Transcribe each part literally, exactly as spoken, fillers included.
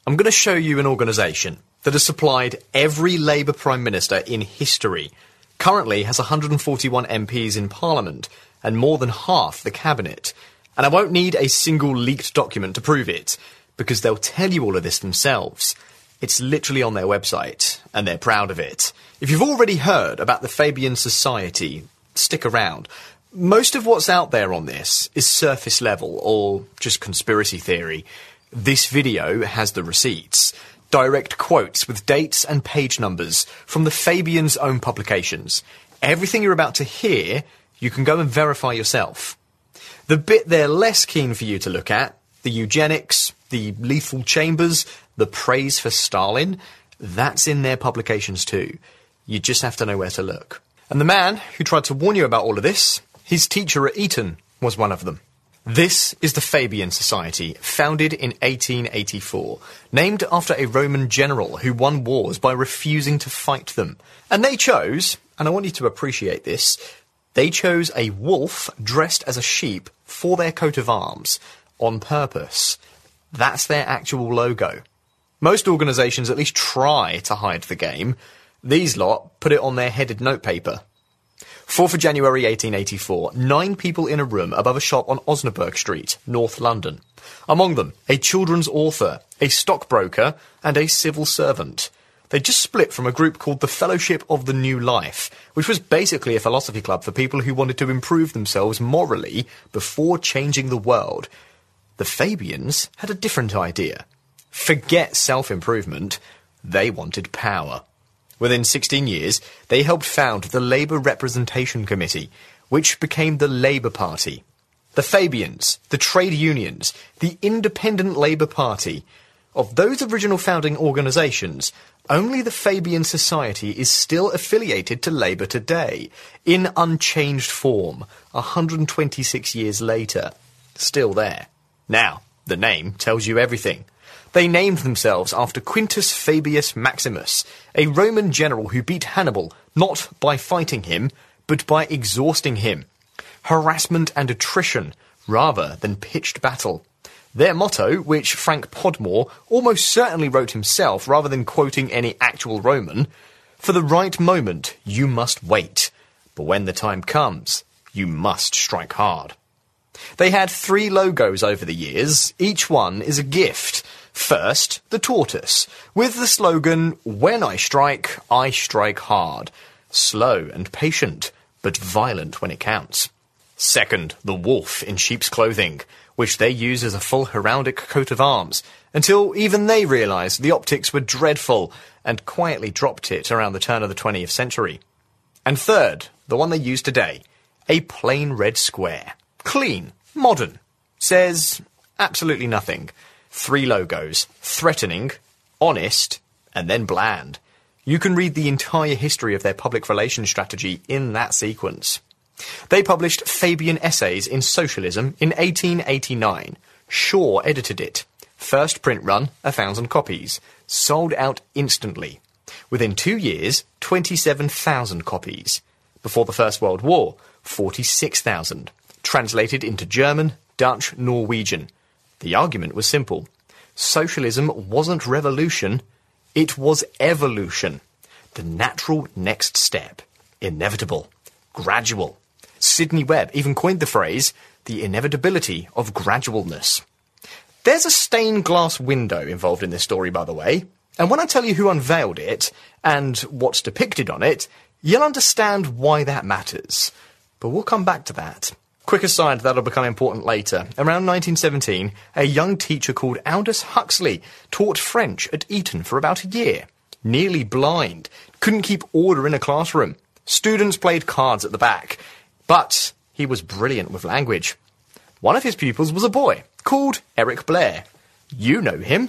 I'm going to show you an organisation that has supplied every Labour Prime Minister in history, currently has one hundred forty-one M Ps in Parliament, and more than half the Cabinet. And I won't need a single leaked document to prove it, because they'll tell you all of this themselves. It's literally on their website, and they're proud of it. If you've already heard about the Fabian Society, stick around. Most of what's out there on this is surface level, or just conspiracy theory. This video has the receipts. Direct quotes with dates and page numbers from the Fabians' own publications. Everything you're about to hear, you can go and verify yourself. The bit they're less keen for you to look at, the eugenics, the lethal chambers, the praise for Stalin, that's in their publications too. You just have to know where to look. And the man who tried to warn you about all of this, his teacher at Eton, was one of them. This is the Fabian Society, founded in eighteen eighty-four, named after a Roman general who won wars by refusing to fight them. And they chose, and I want you to appreciate this, they chose a wolf dressed as a sheep for their coat of arms, on purpose. That's their actual logo. Most organisations at least try to hide the game. These lot put it on their headed notepaper. fourth of January eighteen eighty-four, nine people in a room above a shop on Osnaburg Street, North London. Among them, a children's author, a stockbroker, and a civil servant. They just split from a group called the Fellowship of the New Life, which was basically a philosophy club for people who wanted to improve themselves morally before changing the world. The Fabians had a different idea. Forget self-improvement, they wanted power. Within sixteen years, they helped found the Labour Representation Committee, which became the Labour Party. The Fabians, the trade unions, the Independent Labour Party. Of those original founding organisations, only the Fabian Society is still affiliated to Labour today, in unchanged form, one hundred twenty-six years later. Still there. Now, the name tells you everything. They named themselves after Quintus Fabius Maximus, a Roman general who beat Hannibal not by fighting him, but by exhausting him. Harassment and attrition, rather than pitched battle. Their motto, which Frank Podmore almost certainly wrote himself rather than quoting any actual Roman, for the right moment you must wait, but when the time comes, you must strike hard. They had three logos over the years, each one is a gift. First, the tortoise, with the slogan, "When I strike, I strike hard." Slow and patient, but violent when it counts. Second, the wolf in sheep's clothing, which they use as a full heraldic coat of arms, until even they realised the optics were dreadful, and quietly dropped it around the turn of the twentieth century. And third, the one they use today, a plain red square. Clean, modern, says absolutely nothing. Three logos, threatening, honest, and then bland. You can read the entire history of their public relations strategy in that sequence. They published Fabian Essays in Socialism in eighteen eighty-nine. Shaw edited it. First print run, a thousand copies. Sold out instantly. Within two years, twenty-seven thousand copies. Before the First World War, forty-six thousand. Translated into German, Dutch, Norwegian. The argument was simple. Socialism wasn't revolution, it was evolution. The natural next step. Inevitable. Gradual. Sidney Webb even coined the phrase, the inevitability of gradualness. There's a stained glass window involved in this story, by the way, and when I tell you who unveiled it, and what's depicted on it, you'll understand why that matters. But we'll come back to that. Quick aside, that'll become important later. Around nineteen seventeen, a young teacher called Aldous Huxley taught French at Eton for about a year. Nearly blind, couldn't keep order in a classroom. Students played cards at the back. But he was brilliant with language. One of his pupils was a boy called Eric Blair. You know him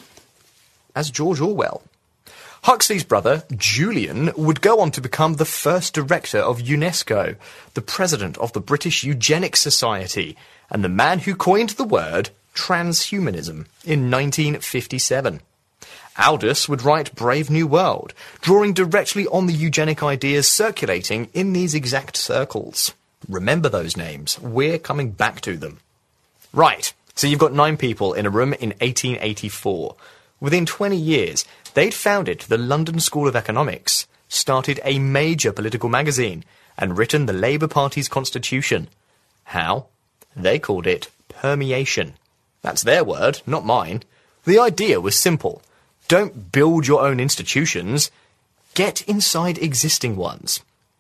as George Orwell. Huxley's brother, Julian, would go on to become the first director of UNESCO, the president of the British Eugenics Society, and the man who coined the word transhumanism in nineteen fifty-seven. Aldous would write Brave New World, drawing directly on the eugenic ideas circulating in these exact circles. Remember those names. We're coming back to them. Right, so you've got nine people in a room in eighteen eighty-four. Within twenty years, they'd founded the London School of Economics, started a major political magazine, and written the Labour Party's constitution. How? They called it permeation. That's their word, not mine. The idea was simple. Don't build your own institutions. Get inside existing ones.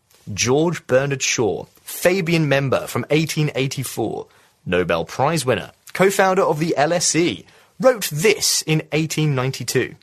George Bernard Shaw, Fabian member from eighteen eighty-four, Nobel Prize winner, co-founder of the L S E, wrote this in eighteen ninety-two.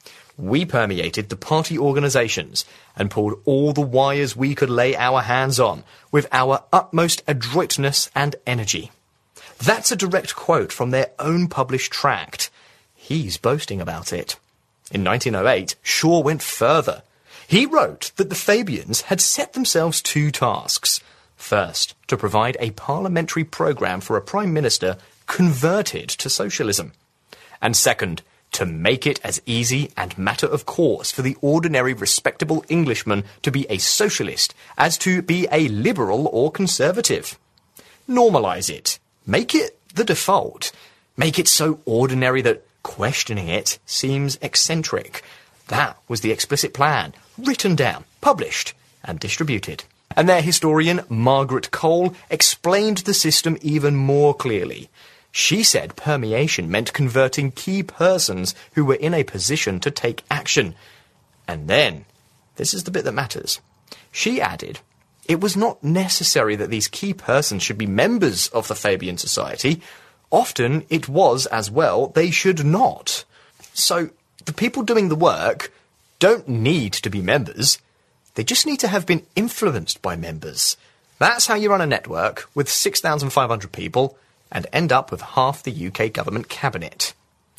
We permeated the party organisations and pulled all the wires we could lay our hands on with our utmost adroitness and energy. That's a direct quote from their own published tract. He's boasting about it. In nineteen oh eight, Shaw went further. He wrote that the Fabians had set themselves two tasks. First, to provide a parliamentary programme for a prime minister converted to socialism. And second, to make it as easy and matter of course for the ordinary respectable Englishman to be a socialist as to be a liberal or conservative. Normalise it. Make it the default. Make it so ordinary that questioning it seems eccentric. That was the explicit plan, written down, published, and distributed. And their historian, Margaret Cole, explained the system even more clearly. She said permeation meant converting key persons who were in a position to take action. And then, this is the bit that matters, she added, it was not necessary that these key persons should be members of the Fabian Society. Often it was, as well, they should not. So, the people doing the work don't need to be members. They just need to have been influenced by members. That's how you run a network with six thousand five hundred people and end up with half the U K government cabinet.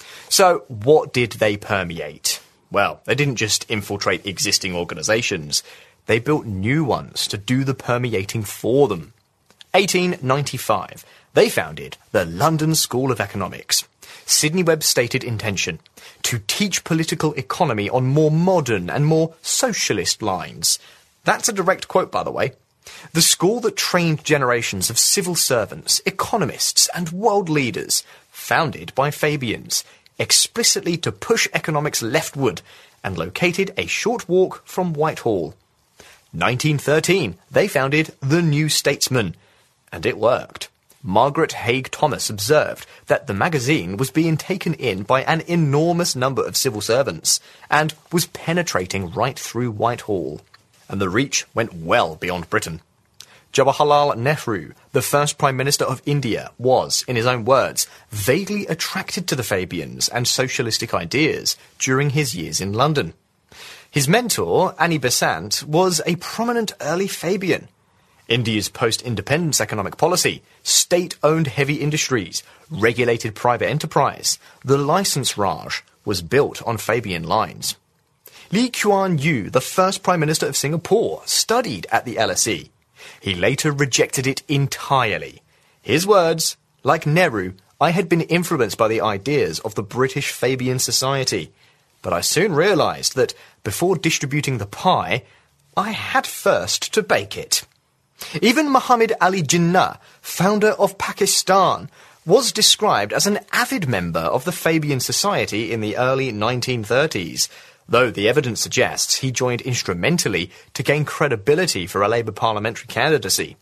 So, what did they permeate? Well, they didn't just infiltrate existing organisations. They built new ones to do the permeating for them. eighteen ninety-five. They founded the London School of Economics. Sidney Webb stated intention to teach political economy on more modern and more socialist lines. That's a direct quote, by the way. The school that trained generations of civil servants, economists and world leaders, founded by Fabians, explicitly to push economics leftward and located a short walk from Whitehall. nineteen thirteen, they founded the New Statesman, and it worked. Margaret Haig Thomas observed that the magazine was being taken in by an enormous number of civil servants and was penetrating right through Whitehall. And the reach went well beyond Britain. Jawaharlal Nehru, the first Prime Minister of India, was, in his own words, vaguely attracted to the Fabians and socialistic ideas during his years in London. His mentor, Annie Besant, was a prominent early Fabian. India's post-independence economic policy, state-owned heavy industries, regulated private enterprise, the licence Raj, was built on Fabian lines. Lee Kuan Yew, the first Prime Minister of Singapore, studied at the L S E. He later rejected it entirely. His words, like Nehru, I had been influenced by the ideas of the British Fabian Society, but I soon realised that, before distributing the pie, I had first to bake it. Even Muhammad Ali Jinnah, founder of Pakistan, was described as an avid member of the Fabian Society in the early nineteen thirties, though the evidence suggests he joined instrumentally to gain credibility for a Labour parliamentary candidacy.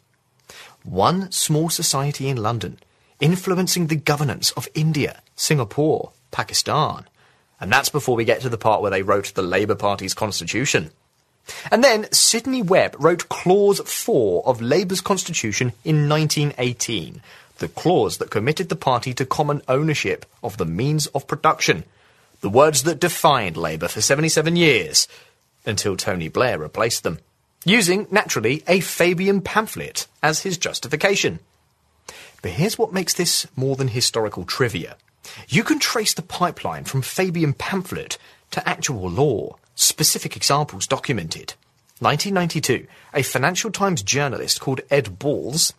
One small society in London, influencing the governance of India, Singapore, Pakistan. And that's before we get to the part where they wrote the Labour Party's constitution. And then Sidney Webb wrote Clause four of Labour's constitution in nineteen eighteen, the clause that committed the party to common ownership of the means of production, the words that defined Labour for seventy-seven years, until Tony Blair replaced them, using, naturally, a Fabian pamphlet as his justification. But here's what makes this more than historical trivia. You can trace the pipeline from Fabian pamphlet to actual law, specific examples documented. nineteen ninety-two, a Financial Times journalist called Ed Balls,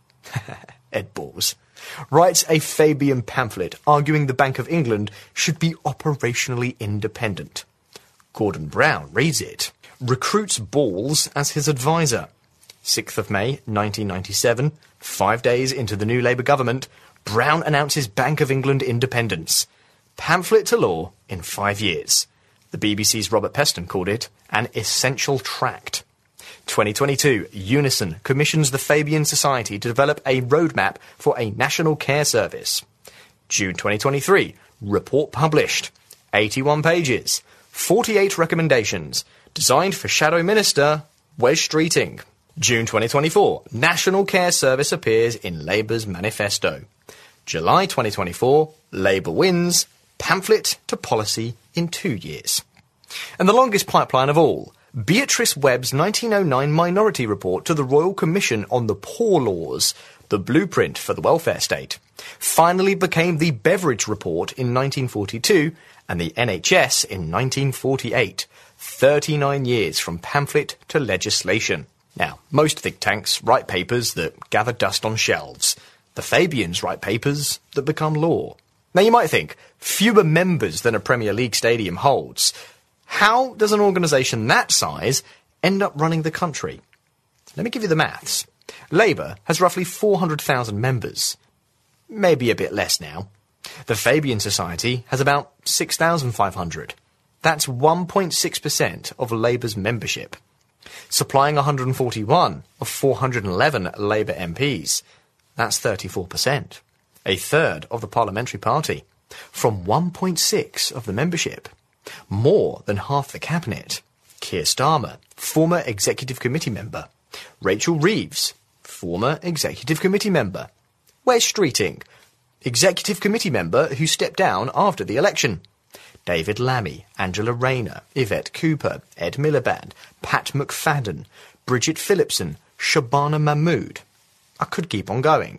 Ed Balls, writes a Fabian pamphlet arguing the Bank of England should be operationally independent. Gordon Brown reads it, recruits Balls as his advisor. sixth of May, nineteen ninety-seven, five days into the new Labour government, Brown announces Bank of England independence. pamphlet to law in five years. The B B C's Robert Peston called it an essential tract. twenty twenty-two, Unison commissions the Fabian Society to develop a roadmap for a national care service. June twenty twenty-three, report published. eighty-one pages, forty-eight recommendations, designed for Shadow Minister Wes Streeting. June twenty twenty-four, National Care Service appears in Labour's manifesto. July twenty twenty-four, Labour wins, pamphlet to policy in two years. And the longest pipeline of all, Beatrice Webb's nineteen oh nine Minority Report to the Royal Commission on the Poor Laws, the blueprint for the welfare state, finally became the Beveridge Report in nineteen forty-two and the N H S in nineteen forty-eight, thirty-nine years from pamphlet to legislation. Now, most think tanks write papers that gather dust on shelves. The Fabians write papers that become law. Now, you might think, fewer members than a Premier League stadium holds. How does an organisation that size end up running the country? Let me give you the maths. Labour has roughly four hundred thousand members. Maybe a bit less now. The Fabian Society has about six thousand five hundred. That's one point six percent of Labour's membership. Supplying one hundred forty-one of four hundred eleven Labour M Ps. That's thirty-four percent. A third of the parliamentary party. From one point six of the membership. More than half the cabinet. Keir Starmer, former executive committee member. Rachel Reeves, former executive committee member. Wes Streeting, executive committee member who stepped down after the election. David Lammy, Angela Rayner, Yvette Cooper, Ed Miliband, Pat McFadden, Bridget Phillipson, Shabana Mahmood. I could keep on going.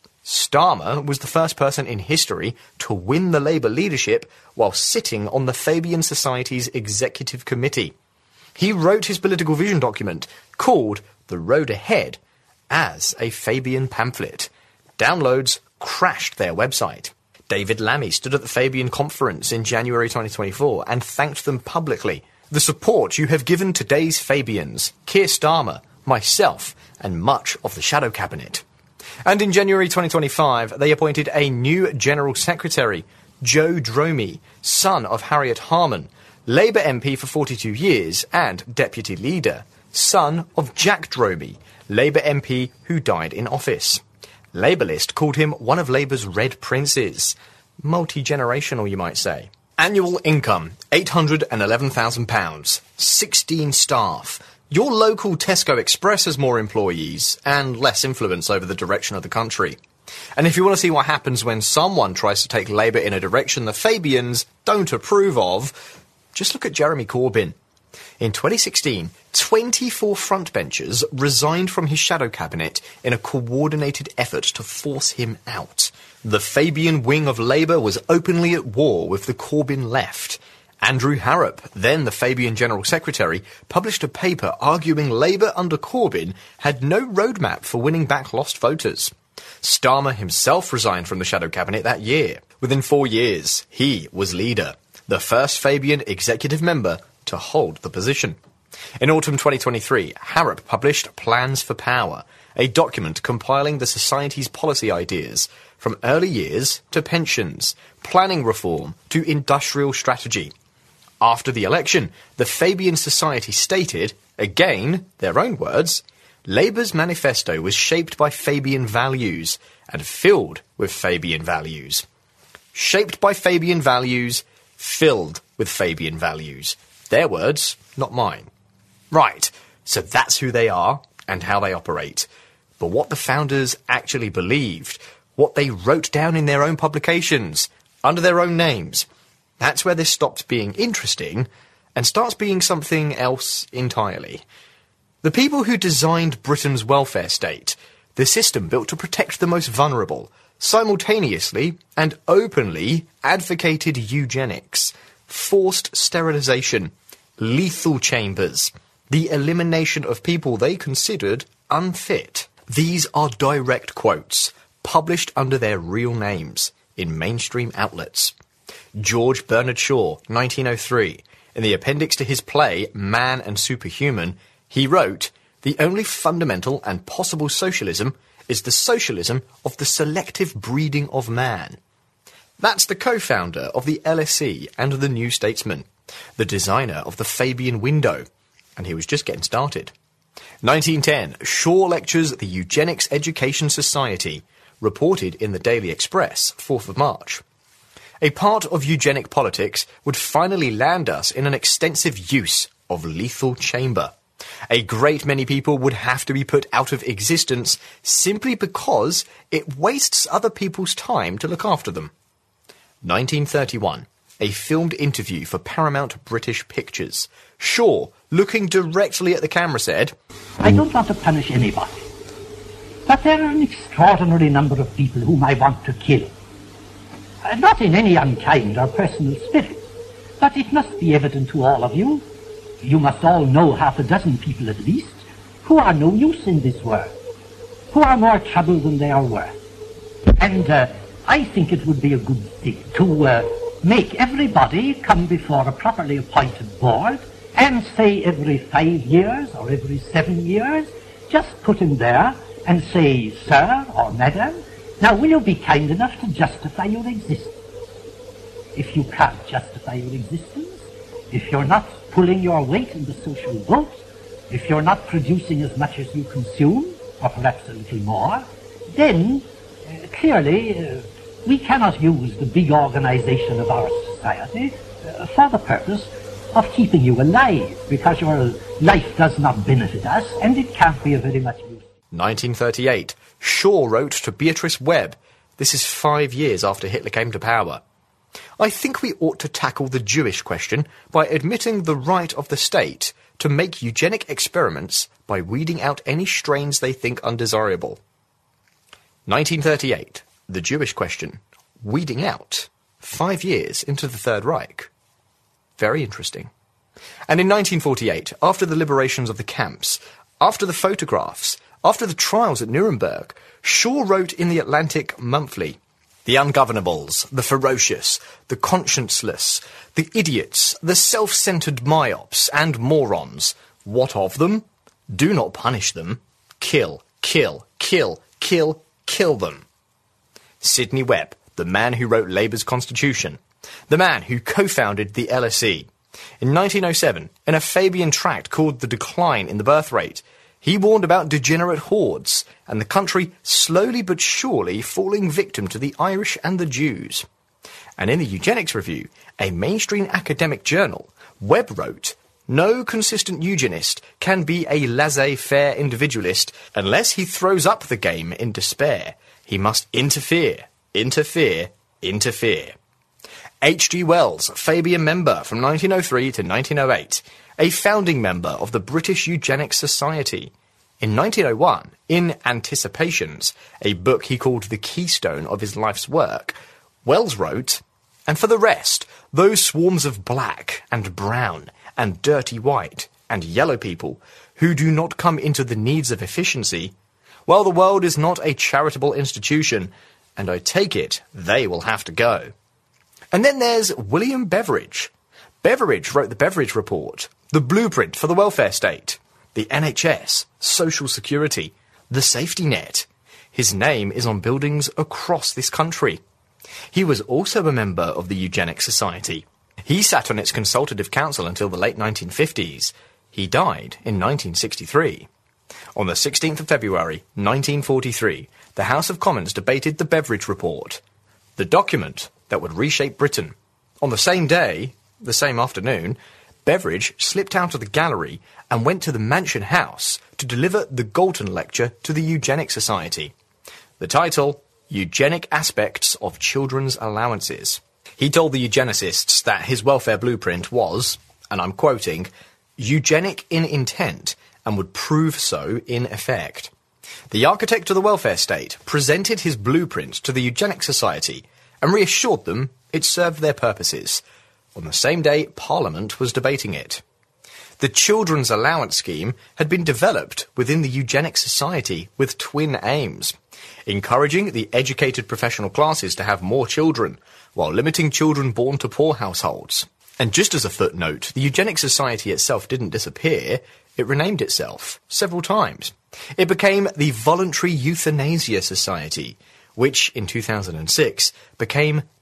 Starmer was the first person in history to win the Labour leadership while sitting on the Fabian Society's executive committee. He wrote his political vision document, called The Road Ahead, as a Fabian pamphlet. Downloads crashed their website. David Lammy stood at the Fabian conference in January twenty twenty-four and thanked them publicly. The support you have given today's Fabians, Keir Starmer, myself, and much of the Shadow Cabinet. And in January twenty twenty-five, they appointed a new General Secretary, Joe Dromey, son of Harriet Harman, Labour M P for forty-two years and Deputy Leader, son of Jack Dromey, Labour M P who died in office. Labourlist called him one of Labour's Red Princes. Multi-generational, you might say. Annual income, eight hundred eleven thousand pounds. sixteen staff. Your local Tesco Express has more employees and less influence over the direction of the country. And if you want to see what happens when someone tries to take Labour in a direction the Fabians don't approve of, just look at Jeremy Corbyn. In twenty sixteen, twenty-four frontbenchers resigned from his shadow cabinet in a coordinated effort to force him out. The Fabian wing of Labour was openly at war with the Corbyn left. Andrew Harrop, then the Fabian General Secretary, published a paper arguing Labour under Corbyn had no roadmap for winning back lost voters. Starmer himself resigned from the shadow cabinet that year. Within four years, he was leader, the first Fabian executive member to hold the position. In autumn twenty twenty-three, Harrop published Plans for Power, a document compiling the Society's policy ideas, from early years to pensions, planning reform to industrial strategy. After the election, the Fabian Society stated, again, their own words, Labour's manifesto was shaped by Fabian values and filled with Fabian values. Shaped by Fabian values, filled with Fabian values. Their words, not mine. Right, so that's who they are and how they operate. But what the founders actually believed, what they wrote down in their own publications, under their own names, that's where this stopped being interesting and starts being something else entirely. The people who designed Britain's welfare state, the system built to protect the most vulnerable, simultaneously and openly advocated eugenics, forced sterilisation, lethal chambers, the elimination of people they considered unfit. These are direct quotes, published under their real names in mainstream outlets. George Bernard Shaw, nineteen oh three, in the appendix to his play Man and Superhuman, he wrote, "The only fundamental and possible socialism is the socialism of the selective breeding of man." That's the co-founder of the L S E and the New Statesman, the designer of the Fabian window, and he was just getting started. nineteen ten, Shaw lectures the Eugenics Education Society, reported in the Daily Express, fourth of March. A part of eugenic politics would finally land us in an extensive use of lethal chamber. A great many people would have to be put out of existence simply because it wastes other people's time to look after them. nineteen thirty-one, a filmed interview for Paramount British Pictures. Shaw, looking directly at the camera, said, "I don't want to punish anybody, but there are an extraordinary number of people whom I want to kill. Uh, not in any unkind or personal spirit, but it must be evident to all of you, you must all know half a dozen people at least, who are no use in this world, who are more trouble than they are worth. And uh, I think it would be a good thing to uh, make everybody come before a properly appointed board and say every five years or every seven years, just put him there and say, 'Sir' or 'Madam, now will you be kind enough to justify your existence?' If you can't justify your existence, if you're not pulling your weight in the social vote, if you're not producing as much as you consume, or perhaps a little more, then uh, clearly uh, we cannot use the big organization of our society uh, for the purpose of keeping you alive, because your life does not benefit us, and it can't be of very much use." nineteen thirty-eight, Shaw wrote to Beatrice Webb. This is five years after Hitler came to power. "I think we ought to tackle the Jewish question by admitting the right of the state to make eugenic experiments by weeding out any strains they think undesirable." nineteen thirty-eight, the Jewish question, weeding out, five years into the Third Reich. Very interesting. And in nineteen forty-eight, after the liberations of the camps, after the photographs, after the trials at Nuremberg, Shaw wrote in the Atlantic Monthly, "The ungovernables, the ferocious, the conscienceless, the idiots, the self-centered myopes and morons, what of them? Do not punish them. Kill, kill, kill, kill, kill them." Sidney Webb, the man who wrote Labour's Constitution, the man who co-founded the L S E. In nineteen oh seven, in a Fabian tract called The Decline in the Birth Rate, he warned about degenerate hordes and the country slowly but surely falling victim to the Irish and the Jews. And in the Eugenics Review, a mainstream academic journal, Webb wrote, "No consistent eugenist can be a laissez-faire individualist unless he throws up the game in despair. He must interfere, interfere, interfere." H G Wells, Fabian member from nineteen oh three to nineteen oh eight, a founding member of the British Eugenics Society. In nineteen oh one, in Anticipations, a book he called the keystone of his life's work, Wells wrote, "And for the rest, those swarms of black and brown and dirty white and yellow people who do not come into the needs of efficiency, well, the world is not a charitable institution, and I take it they will have to go." And then there's William Beveridge. Beveridge wrote the Beveridge Report, the blueprint for the welfare state, the N H S, social security, the safety net. His name is on buildings across this country. He was also a member of the Eugenics Society. He sat on its consultative council until the late nineteen fifties. He died in nineteen sixty-three. On the sixteenth of February, nineteen forty-three, the House of Commons debated the Beveridge Report, the document that would reshape Britain. On the same day, the same afternoon, Beveridge slipped out of the gallery and went to the Mansion House to deliver the Galton Lecture to the Eugenics Society. The title, Eugenic Aspects of Children's Allowances. He told the eugenicists that his welfare blueprint was, and I'm quoting, eugenic in intent and would prove so in effect. The architect of the welfare state presented his blueprint to the Eugenics Society and reassured them it served their purposes. On the same day, Parliament was debating it. The Children's Allowance Scheme had been developed within the Eugenics Society with twin aims: encouraging the educated professional classes to have more children, while limiting children born to poor households. And just as a footnote, the Eugenics Society itself didn't disappear, it renamed itself several times. It became the Voluntary Euthanasia Society, which in two thousand six became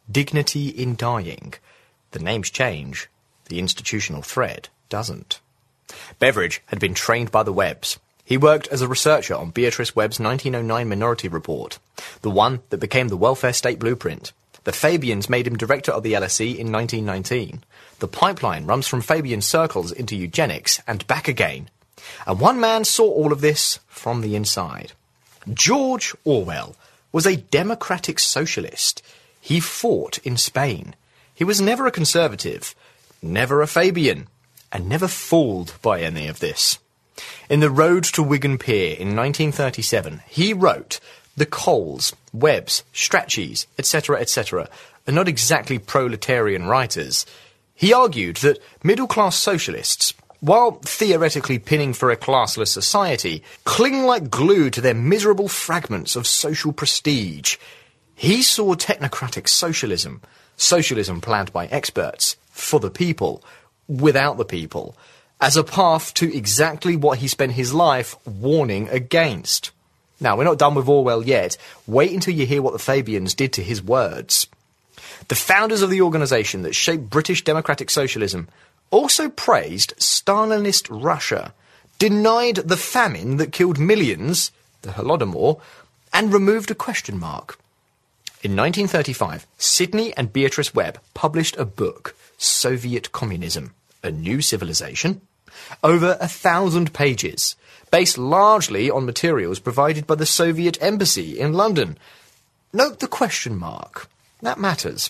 dignity in dying. The names change, the institutional thread doesn't. Beveridge had been trained by the Webbs. He worked as a researcher on Beatrice Webb's nineteen oh nine Minority Report, the one that became the Welfare State Blueprint. The Fabians made him director of the L S E in nineteen nineteen. The pipeline runs from Fabian circles into eugenics and back again. And one man saw all of this from the inside. George Orwell was a democratic socialist. He fought in Spain. He was never a conservative, never a Fabian, and never fooled by any of this. In The Road to Wigan Pier in nineteen thirty-seven, he wrote, "The Coles, Webbs, Strachey's, et cetera, et cetera, are not exactly proletarian writers." He argued that middle-class socialists, while theoretically pinning for a classless society, cling like glue to their miserable fragments of social prestige. He saw technocratic socialism, socialism planned by experts, for the people, without the people, as a path to exactly what he spent his life warning against. Now, we're not done with Orwell yet. Wait until you hear what the Fabians did to his words. The founders of the organisation that shaped British democratic socialism also praised Stalinist Russia, denied the famine that killed millions, the Holodomor, and removed a question mark. In nineteen thirty-five, Sidney and Beatrice Webb published a book, Soviet Communism, A New Civilization, over a thousand pages, based largely on materials provided by the Soviet Embassy in London. Note the question mark. That matters.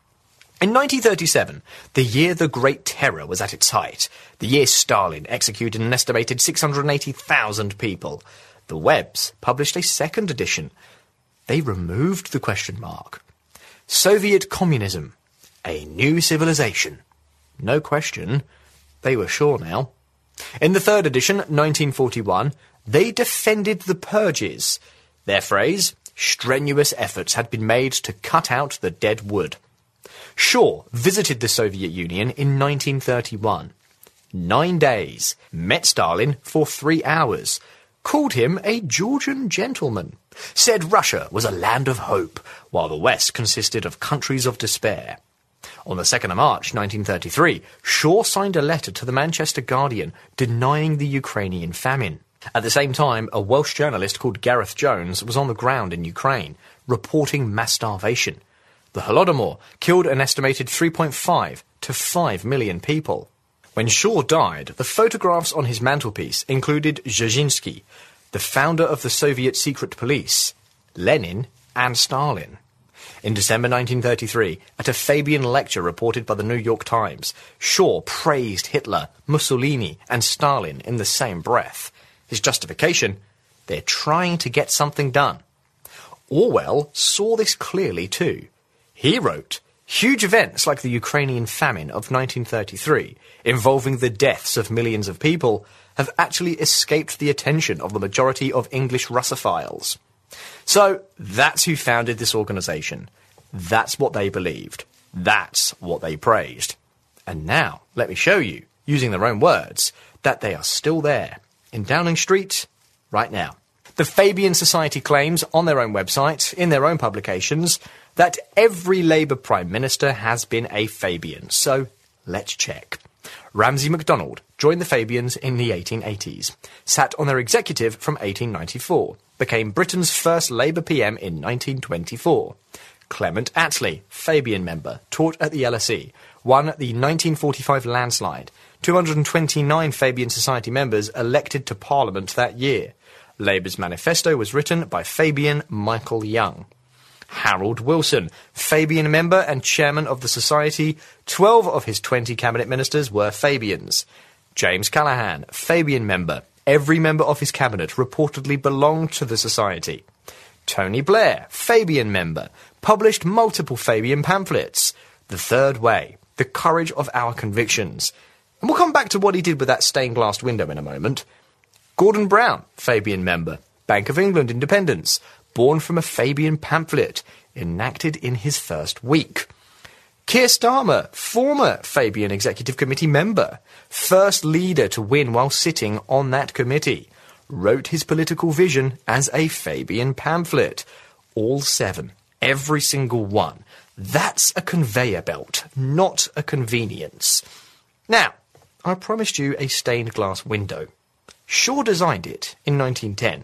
In nineteen thirty-seven, the year the Great Terror was at its height, the year Stalin executed an estimated six hundred eighty thousand people, the Webbs published a second edition. They removed the question mark. Soviet Communism, A New Civilization. No question. They were sure now. In the third edition, nineteen forty-one, they defended the purges. Their phrase, strenuous efforts had been made to cut out the dead wood. Shaw visited the Soviet Union in nineteen thirty-one. Nine days, met Stalin for three hours, called him a Georgian gentleman, said Russia was a land of hope, while the West consisted of countries of despair. On the second of March nineteen thirty-three, Shaw signed a letter to the Manchester Guardian denying the Ukrainian famine. At the same time, a Welsh journalist called Gareth Jones was on the ground in Ukraine, reporting mass starvation. The Holodomor killed an estimated three point five to five million people. When Shaw died, the photographs on his mantelpiece included Dzerzhinsky, the founder of the Soviet secret police, Lenin, and Stalin. In December nineteen thirty-three, at a Fabian lecture reported by the New York Times, Shaw praised Hitler, Mussolini, and Stalin in the same breath. His justification? They're trying to get something done. Orwell saw this clearly too. He wrote, "Huge events like the Ukrainian famine of nineteen thirty-three, involving the deaths of millions of people, have actually escaped the attention of the majority of English Russophiles." So, that's who founded this organisation. That's what they believed. That's what they praised. And now, let me show you, using their own words, that they are still there, in Downing Street, right now. The Fabian Society claims on their own website, in their own publications, that every Labour Prime Minister has been a Fabian. So, let's check. Ramsay MacDonald joined the Fabians in the eighteen eighties, sat on their executive from eighteen ninety-four, became Britain's first Labour P M in nineteen twenty-four. Clement Attlee, Fabian member, taught at the L S E, won the nineteen forty-five landslide, two hundred twenty-nine Fabian Society members elected to Parliament that year. Labour's manifesto was written by Fabian Michael Young. Harold Wilson, Fabian member and chairman of the Society, twelve of his twenty cabinet ministers were Fabians. James Callaghan, Fabian member, every member of his cabinet reportedly belonged to the Society. Tony Blair, Fabian member, published multiple Fabian pamphlets. The Third Way, The Courage of Our Convictions. And we'll come back to what he did with that stained glass window in a moment. Gordon Brown, Fabian member, Bank of England independence, born from a Fabian pamphlet, enacted in his first week. Keir Starmer, former Fabian Executive Committee member, first leader to win while sitting on that committee, wrote his political vision as a Fabian pamphlet. All seven, every single one, That's a conveyor belt, not a convenience. Now, I promised you a stained glass window. Shaw designed it in nineteen ten.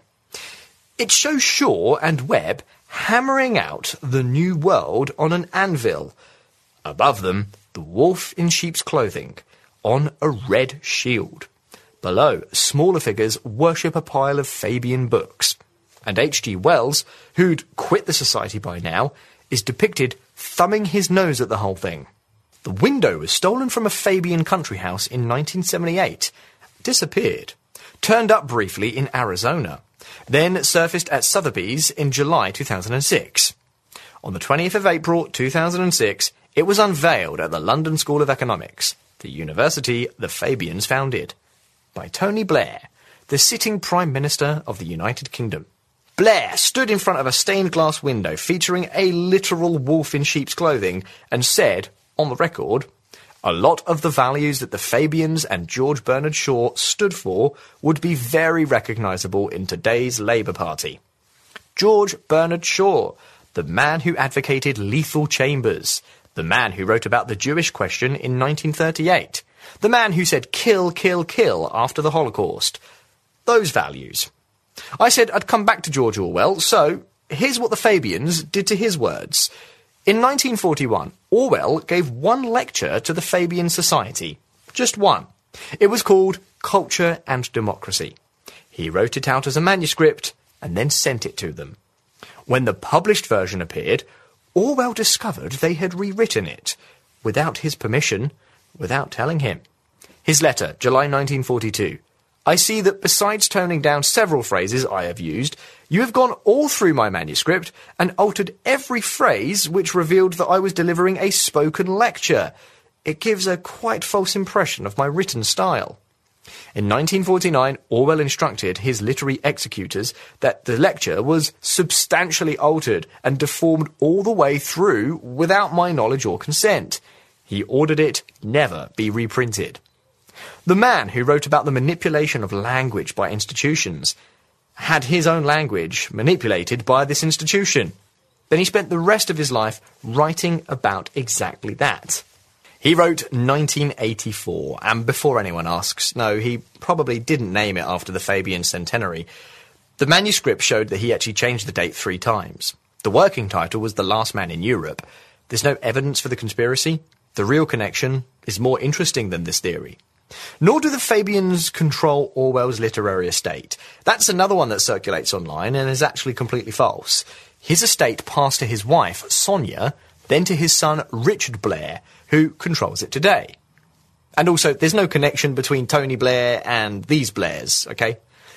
It shows Shaw and Webb hammering out the new world on an anvil. Above them, the wolf in sheep's clothing, on a red shield. Below, smaller figures worship a pile of Fabian books. And H G Wells, who'd quit the society by now, is depicted thumbing his nose at the whole thing. The window was stolen from a Fabian country house in nineteen seventy-eight, disappeared, turned up briefly in Arizona, then surfaced at Sotheby's in July two thousand six. On the twentieth of April two thousand six, it was unveiled at the London School of Economics, the university the Fabians founded, by Tony Blair, the sitting Prime Minister of the United Kingdom. Blair stood in front of a stained glass window featuring a literal wolf in sheep's clothing and said, on the record, a lot of the values that the Fabians and George Bernard Shaw stood for would be very recognisable in today's Labour Party. George Bernard Shaw, the man who advocated lethal chambers, the man who wrote about the Jewish question in nineteen thirty-eight, the man who said kill, kill, kill after the Holocaust. Those values. I said I'd come back to George Orwell, so here's what the Fabians did to his words. In nineteen forty-one, Orwell gave one lecture to the Fabian Society. Just one. It was called Culture and Democracy. He wrote it out as a manuscript and then sent it to them. When the published version appeared, Orwell discovered they had rewritten it, without his permission, without telling him. His letter, July nineteen forty-two. I see that besides toning down several phrases I have used, you have gone all through my manuscript and altered every phrase which revealed that I was delivering a spoken lecture. It gives a quite false impression of my written style. In nineteen forty-nine, Orwell instructed his literary executors that the lecture was substantially altered and deformed all the way through without my knowledge or consent. He ordered it never be reprinted. The man who wrote about the manipulation of language by institutions had his own language manipulated by this institution. Then he spent the rest of his life writing about exactly that. He wrote nineteen eighty-four, and before anyone asks, no, he probably didn't name it after the Fabian centenary. The manuscript showed that he actually changed the date three times. The working title was The Last Man in Europe. There's no evidence for the conspiracy. The real connection is more interesting than this theory. Nor do the Fabians control Orwell's literary estate. That's another one that circulates online and is actually completely false. His estate passed to his wife, Sonia, then to his son, Richard Blair, who controls it today. And also, there's no connection between Tony Blair and these Blairs, okay?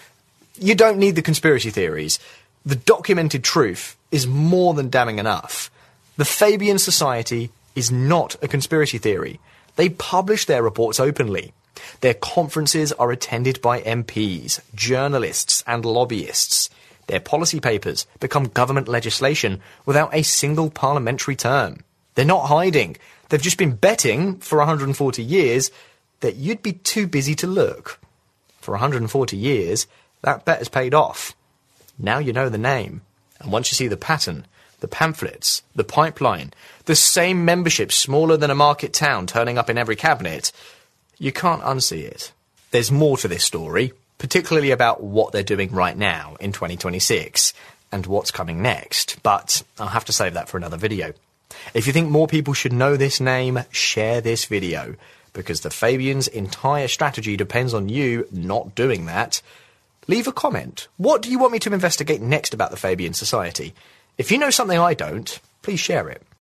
You don't need the conspiracy theories. The documented truth is more than damning enough. The Fabian Society is not a conspiracy theory. They publish their reports openly. Their conferences are attended by M Ps, journalists and lobbyists. Their policy papers become government legislation without a single parliamentary term. They're not hiding. They've just been betting for one hundred forty years that you'd be too busy to look. For one hundred forty years, that bet has paid off. Now you know the name. And once you see the pattern, the pamphlets, the pipeline, the same membership smaller than a market town turning up in every cabinet, you can't unsee it. There's more to this story, particularly about what they're doing right now in twenty twenty-six and what's coming next, but I'll have to save that for another video. If you think more people should know this name, share this video, because the Fabians' entire strategy depends on you not doing that. Leave a comment. What do you want me to investigate next about the Fabian Society? If you know something I don't, please share it.